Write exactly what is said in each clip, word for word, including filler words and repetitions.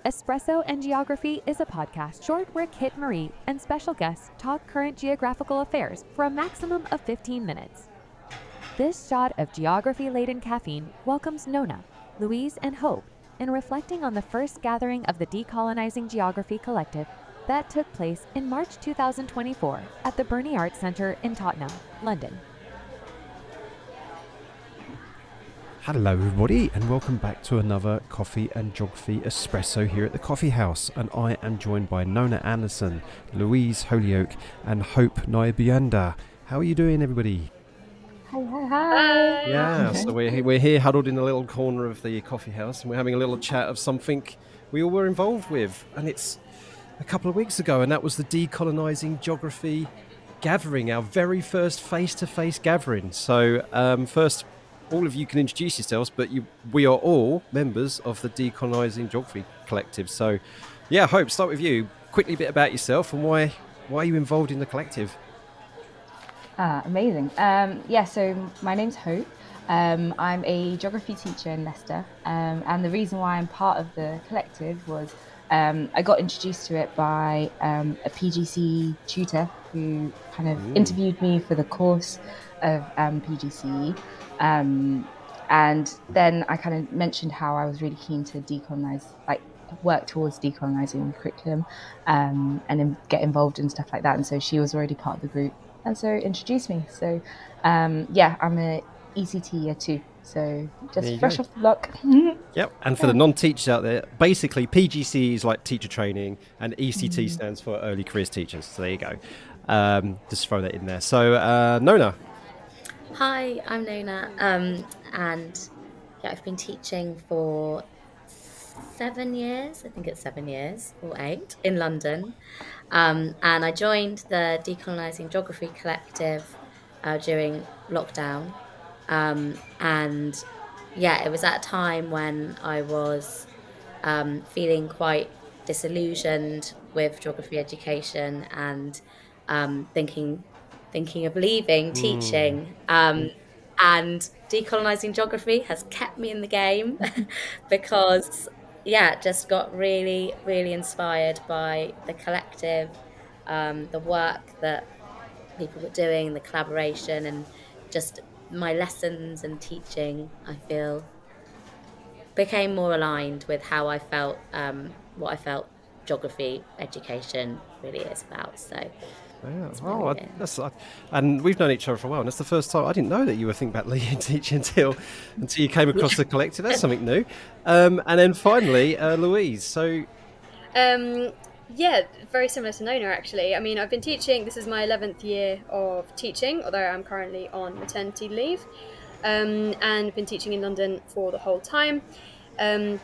Espresso and Geography is a podcast short where Kit Marie and special guests talk current geographical affairs for a maximum of fifteen minutes. This shot of geography-laden caffeine welcomes Nona, Louise, and Hope in reflecting on the first gathering of the Decolonizing Geography Collective that took place in March two thousand twenty-four at the Burney Arts Centre in Tottenham, London. Hello everybody and welcome back to another Coffee and Geography Espresso here at the Coffee House, and I am joined by Nona Anderson, Louise Holyoke and Hope Naibianda. How are you doing, everybody? Hi, hi, hi. Yeah, so we're, we're here huddled in a little corner of the Coffee House and we're having a little chat of something we all were involved with, and it's a couple of weeks ago, and that was the Decolonizing Geography gathering, our very first face-to-face gathering. So um, first, all of you can introduce yourselves, but you, we are all members of the Decolonizing Geography Collective. So, yeah, Hope, start with you. Quickly a bit about yourself and why why are you involved in the collective? Ah, amazing. Um, yeah, so my name's Hope. Um, I'm a geography teacher in Leicester, um, and the reason why I'm part of the collective was um, I got introduced to it by um, a P G C tutor who kind of Ooh. interviewed me for the course of um, P G C E. Um, and then I kind of mentioned how I was really keen to decolonize, like work towards decolonizing the curriculum, um, and then get involved in stuff like that. And so she was already part of the group, and so introduced me. So um, yeah, I'm a E C T year two, so just fresh go. off the block. Yep, and for yeah. the non-teachers out there, basically P G C E is like teacher training, and E C T mm. stands for early careers teachers. So there you go. Um, just throw that in there. So uh, Nona. Hi, I'm Nona, um, and yeah, I've been teaching for seven years, I think it's seven years or eight, in London, um, and I joined the Decolonizing Geography Collective uh, during lockdown, um, and yeah, it was at a time when I was um, feeling quite disillusioned with geography education and um, thinking thinking of leaving teaching, um, and decolonizing geography has kept me in the game because yeah, just got really, really inspired by the collective, um, the work that people were doing, the collaboration, and just my lessons and teaching, I feel, became more aligned with how I felt, um, what I felt geography education really is about. So yeah. Oh, I, that's, I, and we've known each other for a while, and that's the first time I didn't know that you were thinking about leaving teaching until until you came across the collective. That's something new. Um, and then finally, uh, Louise. So, um, yeah, very similar to Nona actually. I mean, I've been teaching. This is my eleventh year of teaching, although I'm currently on maternity leave, um, and been teaching in London for the whole time. Um,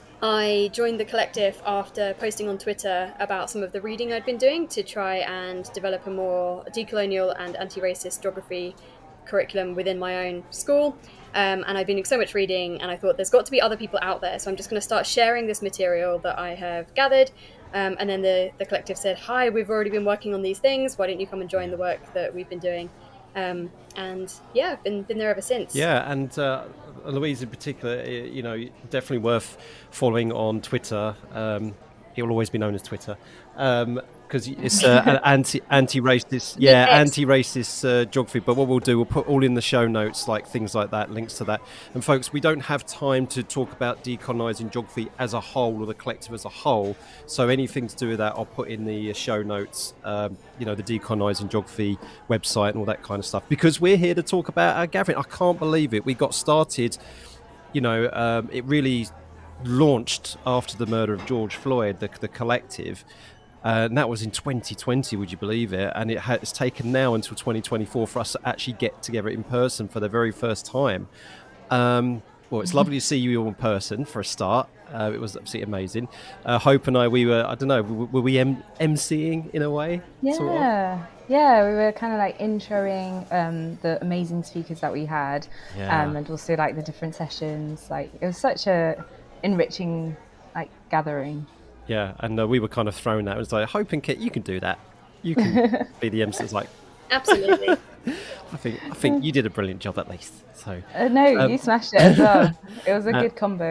I joined the collective after posting on Twitter about some of the reading I'd been doing to try and develop a more decolonial and anti-racist geography curriculum within my own school. Um, and I've been doing so much reading, and I thought there's got to be other people out there, so I'm just going to start sharing this material that I have gathered. Um, and then the, the collective said, hi, we've already been working on these things, why don't you come and join the work that we've been doing? Um, and yeah, I've been, been there ever since. Yeah, and uh, Louise in particular, you know, definitely worth following on Twitter. Um, it will always be known as Twitter, um, because it's uh, an anti anti-racist, yeah, yes. anti-racist uh, geography. But what we'll do, we'll put all in the show notes, like things like that, links to that. And folks, we don't have time to talk about decolonizing geography as a whole or the collective as a whole. So anything to do with that, I'll put in the show notes. Um, you know, the Decolonizing Geography website and all that kind of stuff. Because we're here to talk about our gathering. I can't believe it. We got started. You know, um, it really launched after the murder of George Floyd, the, the collective. Uh, and that was in twenty twenty, would you believe it? And it has taken now until twenty twenty-four for us to actually get together in person for the very first time. Um, well, it's lovely to see you all in person for a start. Uh, it was absolutely amazing. Uh, Hope and I, we were, I don't know, were, were we M- emceeing in a way? Yeah, sort of? yeah, we were kind of like introing um, the amazing speakers that we had, yeah. um, and also like the different sessions. Like it was such a enriching like gathering. Yeah, and uh, we were kind of thrown that. It was like, Hope and Kit, you can do that. You can be the M C. It's like, absolutely. I think I think you did a brilliant job at least. So uh, no, um, you smashed it as well. It was a uh, good combo.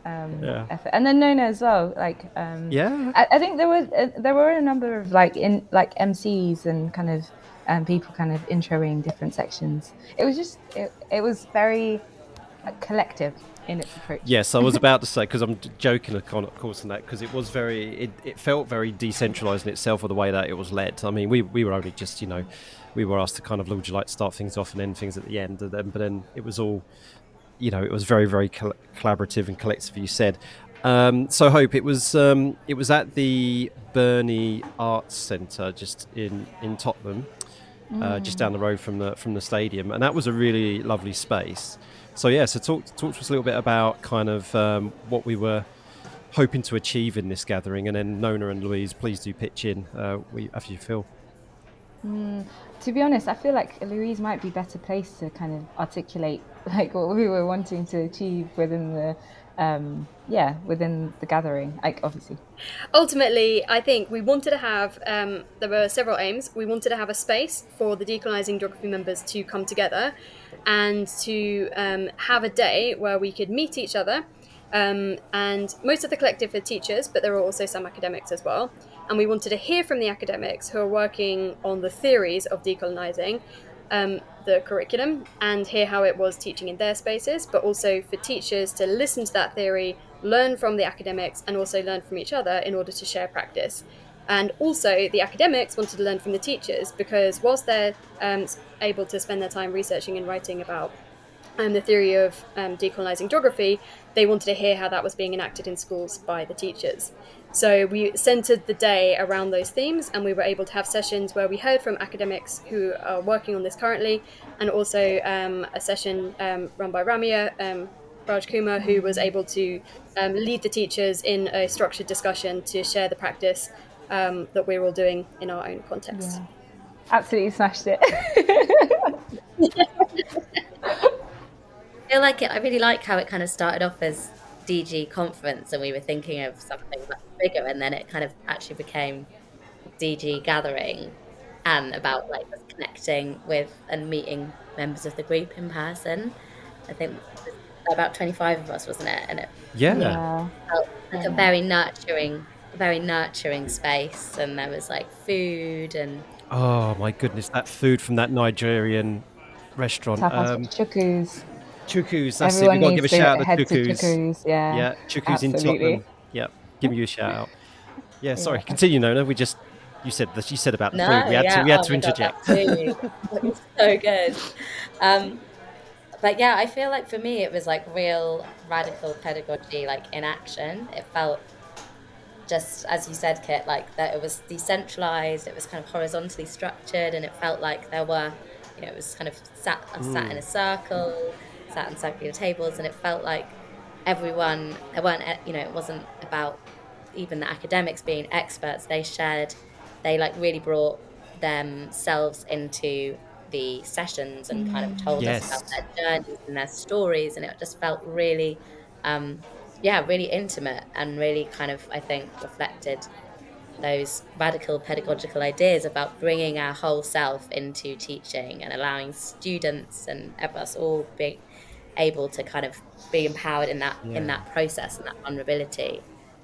um, Yeah. effort. And then Nona as well. Like, um, Yeah. I, I think there were uh, there were a number of like in like M Cs and kind of um, people kind of introing different sections. It was just it, it was very like, collective in its approach. Yes, I was about to say, because I'm d- joking, of con- of course, in that, because it was very, it, it felt very decentralised in itself, or the way that it was led. I mean, we we were only just, you know, we were asked to kind of, would you like to start things off and end things at the end, and then, but then it was all, you know, it was very, very col- collaborative and collective, you said. Um, so Hope, it was um, it was at the Burney Arts Centre, just in in Tottenham, uh, just down the road from the from the stadium, and that was a really lovely space. So yeah, so talk talk to us a little bit about kind of um, what we were hoping to achieve in this gathering, and then Nona and Louise, please do pitch in uh, we, after you feel. Mm, to be honest, I feel like Louise might be better placed to kind of articulate like what we were wanting to achieve within the um, yeah within the gathering. Like obviously, Ultimately, I think we wanted to have, um, there were several aims. We wanted to have a space for the Decolonising Geography members to come together and to um, have a day where we could meet each other. Um, and most of the collective are teachers, but there are also some academics as well. And we wanted to hear from the academics who are working on the theories of decolonising, um, the curriculum, and hear how it was teaching in their spaces, but also for teachers to listen to that theory, learn from the academics, and also learn from each other in order to share practice. And also the academics wanted to learn from the teachers, because whilst they're um, able to spend their time researching and writing about um, the theory of um, decolonising geography, they wanted to hear how that was being enacted in schools by the teachers. So we centred the day around those themes, and we were able to have sessions where we heard from academics who are working on this currently, and also um, a session um, run by Ramya um, Raj Kumar, who was able to um, lead the teachers in a structured discussion to share the practice um, that we're all doing in our own context. yeah, absolutely smashed it. I feel like it, I really like how it kind of started off as D G conference, and we were thinking of something much bigger, and then it kind of actually became D G gathering, and about like just connecting with and meeting members of the group in person. I think about twenty-five of us, wasn't it? And it Yeah. yeah. felt like a very nurturing, a very nurturing space, and there was like food and Oh my goodness, that food from that Nigerian restaurant. Tapas Um, chukus. Chukus, that's Everyone it. We've got to needs give a to shout out head to to Chukus. chukus. Yeah, Yeah, Chukus in absolutely. Tottenham. Yep, give you a shout out. Yeah, sorry, continue, Nona. We just, you said that you said about the no, food. We had yeah, to, we had oh to my God, interject. that food was so good. Um, but yeah, I feel like for me it was like real radical pedagogy, like in action. It felt just, as you said, Kit, like that it was decentralized, it was kind of horizontally structured, and it felt like there were, you know, it was kind of sat sat in a circle, sat in circular tables, and it felt like everyone, there weren't, you know, it wasn't about even the academics being experts. They shared, they like really brought themselves into the sessions and kind of told Yes. us about their journeys and their stories, and it just felt really um yeah really intimate, and really kind of, I think, reflected those radical pedagogical ideas about bringing our whole self into teaching and allowing students and us all being able to kind of be empowered in that Yeah. in that process and that vulnerability.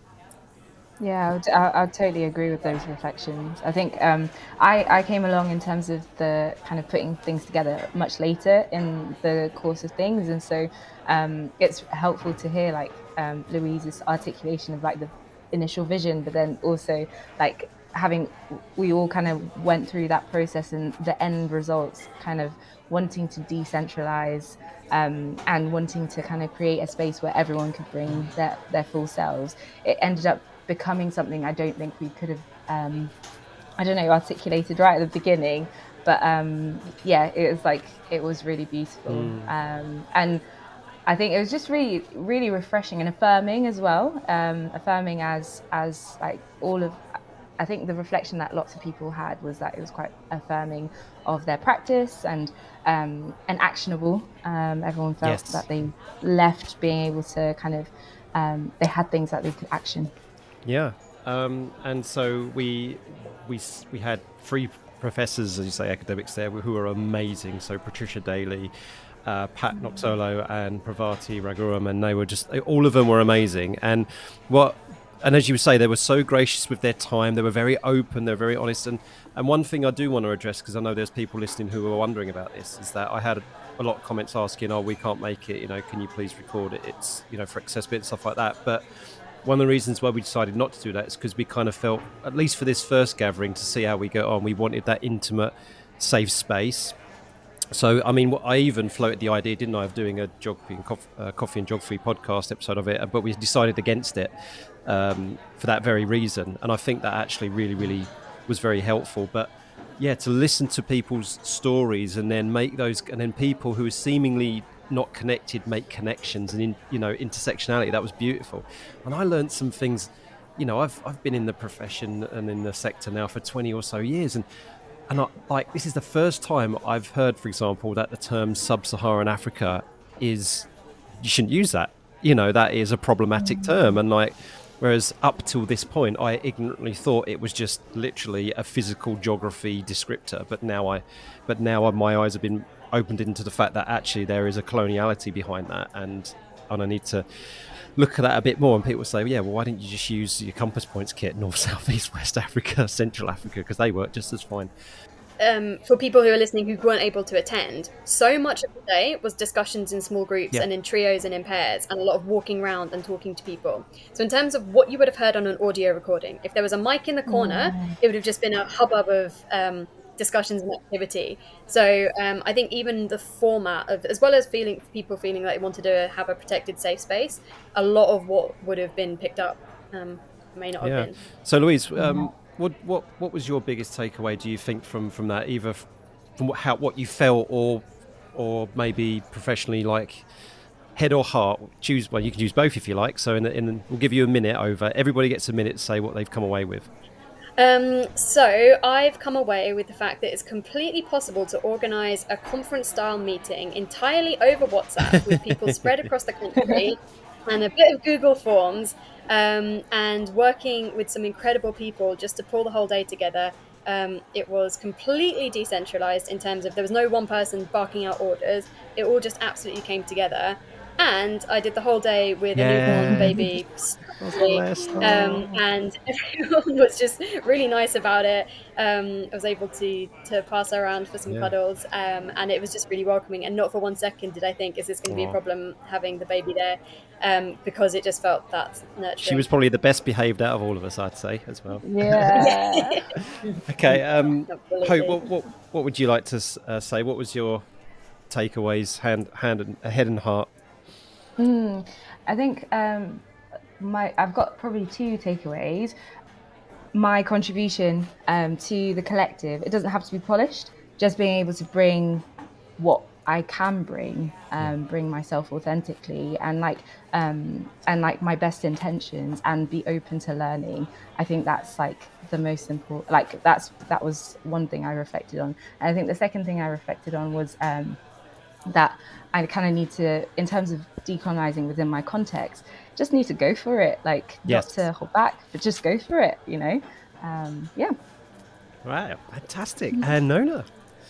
Yeah, I would, I, I would totally agree with those reflections. I think um, I, I came along in terms of the kind of putting things together much later in the course of things, and so um, it's helpful to hear like um, Louise's articulation of like the initial vision, but then also like having, we all kind of went through that process and the end results, kind of wanting to decentralize um, and wanting to kind of create a space where everyone could bring their, their full selves. It ended up becoming something I don't think we could have, um, I don't know, articulated right at the beginning. But um, yeah, it was like, it was really beautiful. Mm. Um, and I think it was just really, really refreshing and affirming as well. Um, affirming as, as like all of, I think the reflection that lots of people had was that it was quite affirming of their practice and um, and actionable. Um, everyone felt Yes. that they left being able to kind of, um, they had things that they could action. Yeah, um, and so we we s- we had three professors, as you say, academics there, who are amazing. So Patricia Daly, uh, Pat Noxolo and Pravati Raghuram, and they were just, all of them were amazing. And what, and as you say, they were so gracious with their time. They were very open. They were very honest. And, and one thing I do want to address, because I know there's people listening who are wondering about this, is that I had a, a lot of comments asking, oh, we can't make it, you know, can you please record it? It's, you know, for accessibility and stuff like that. But one of the reasons why we decided not to do that is because we kind of felt, at least for this first gathering, to see how we go on, we wanted that intimate, safe space. So, I mean, I even floated the idea, didn't I, of doing a geography and coffee, uh, coffee and geography podcast episode of it, but we decided against it um, for that very reason. And I think that actually really, really was very helpful. But yeah, to listen to people's stories and then make those, and then people who are seemingly not connected make connections and, in, you know, intersectionality, that was beautiful. And I learned some things, you know, I've I've been in the profession and in the sector now for twenty or so years, and And I, like, this is the first time I've heard, for example, that the term sub-Saharan Africa is, you shouldn't use that. You know, that is a problematic term. And like, whereas up till this point, I ignorantly thought it was just literally a physical geography descriptor. But now I, but now my eyes have been opened into the fact that actually there is a coloniality behind that. And, and I need to look at that a bit more. And people say, yeah, well, why didn't you just use your compass points kit, North, South, East, West Africa, Central Africa, because they work just as fine. Um, for people who are listening who weren't able to attend, so much of the day was discussions in small groups yeah. and in trios and in pairs, and a lot of walking around and talking to people. So in terms of what you would have heard on an audio recording, if there was a mic in the corner, mm. it would have just been a hubbub of um, discussions and activity. So um, I think even the format of, as well as feeling people feeling like they wanted to have a protected, safe space, a lot of what would have been picked up um, may not yeah. have been. So Louise, um, What what what was your biggest takeaway, do you think, from, from that, either from what, how what you felt or or maybe professionally, like head or heart? Choose, well, you can use both if you like. So in the, in the, we'll give you a minute over. Everybody gets a minute to say what they've come away with. Um, so I've come away with the fact that it's completely possible to organise a conference-style meeting entirely over WhatsApp with people spread across the country and a bit of Google Forms. Um, and working with some incredible people just to pull the whole day together. Um, it was completely decentralized in terms of there was no one person barking out orders. It all just absolutely came together. And I did the whole day with yeah. a newborn baby. Um, and everyone was just really nice about it. Um, I was able to to pass her around for some yeah. cuddles. Um, and it was just really welcoming. And not for one second did I think, is this going to be a problem having the baby there? Um, because it just felt that nurturing. She was probably the best behaved out of all of us, I'd say, as well. Yeah. Okay. Um, Hope, what, what what would you like to uh, say? What was your takeaways, hand, hand, and head and heart? Mm, I think um, my I've got probably two takeaways. My contribution um, to the collective, it doesn't have to be polished. Just being able to bring what I can bring, um, bring myself authentically, and like um, and like my best intentions, and be open to learning. I think that's like the most important. Like that's that was one thing I reflected on. And I think the second thing I reflected on was um, that I kind of need to, in terms of decolonizing within my context, just need to go for it. Like yes. not to hold back, but just go for it. You know, um, yeah. Right, fantastic. And Nona.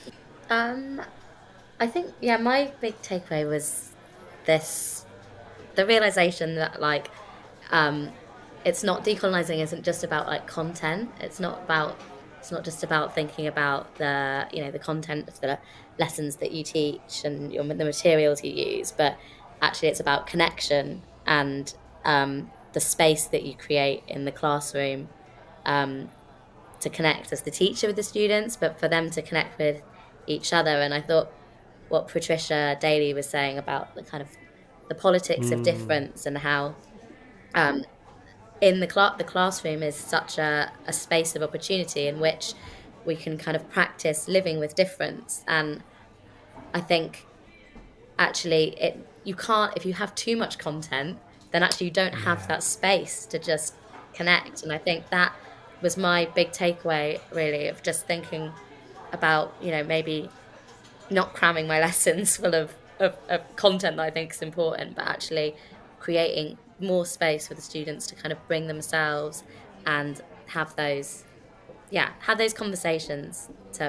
Um. I think, yeah, my big takeaway was this, the realization that, like, um, it's not, decolonizing isn't just about, like, content. It's not about, it's not just about thinking about the, you know, the content of the lessons that you teach and your, the materials you use, but actually it's about connection and um, the space that you create in the classroom um, to connect as the teacher with the students, but for them to connect with each other. And I thought, what Patricia Daly was saying about the kind of the politics mm. of difference and how um, in the cl- the classroom is such a, a space of opportunity in which we can kind of practice living with difference. And I think actually it you can't, if you have too much content, then actually you don't have that space to just connect. And I think that was my big takeaway, really, of just thinking about, you know, maybe not cramming my lessons full of, of, of content that I think is important, but actually creating more space for the students to kind of bring themselves and have those, yeah, have those conversations to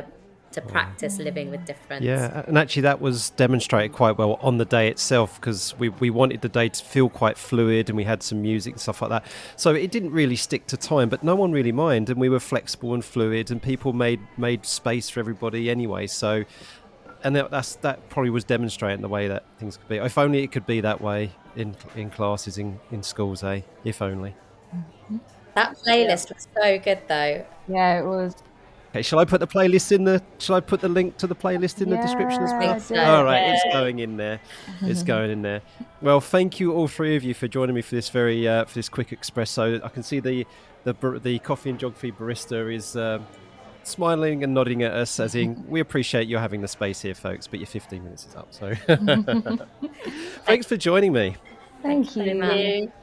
to practice living with difference. Yeah, and actually that was demonstrated quite well on the day itself, because we, we wanted the day to feel quite fluid, and we had some music and stuff like that. So it didn't really stick to time, but no one really minded, and we were flexible and fluid, and people made made space for everybody anyway. So, and that, that's that probably was demonstrating the way that things could be. If only it could be that way in in classes, in, in schools, eh? If only. That playlist was so good, though. Yeah, it was. Okay, shall I put the playlist in the? Shall I put the link to the playlist in the description as well? Yeah, so. do it. All right, it's going in there. It's going in there. Well, thank you all three of you for joining me for this very uh, for this quick espresso. I can see the the bar- the coffee and geography barista is um, smiling and nodding at us, as in we appreciate you having the space here, folks. But your fifteen minutes is up, so thanks for joining me. Thank you. Thank you.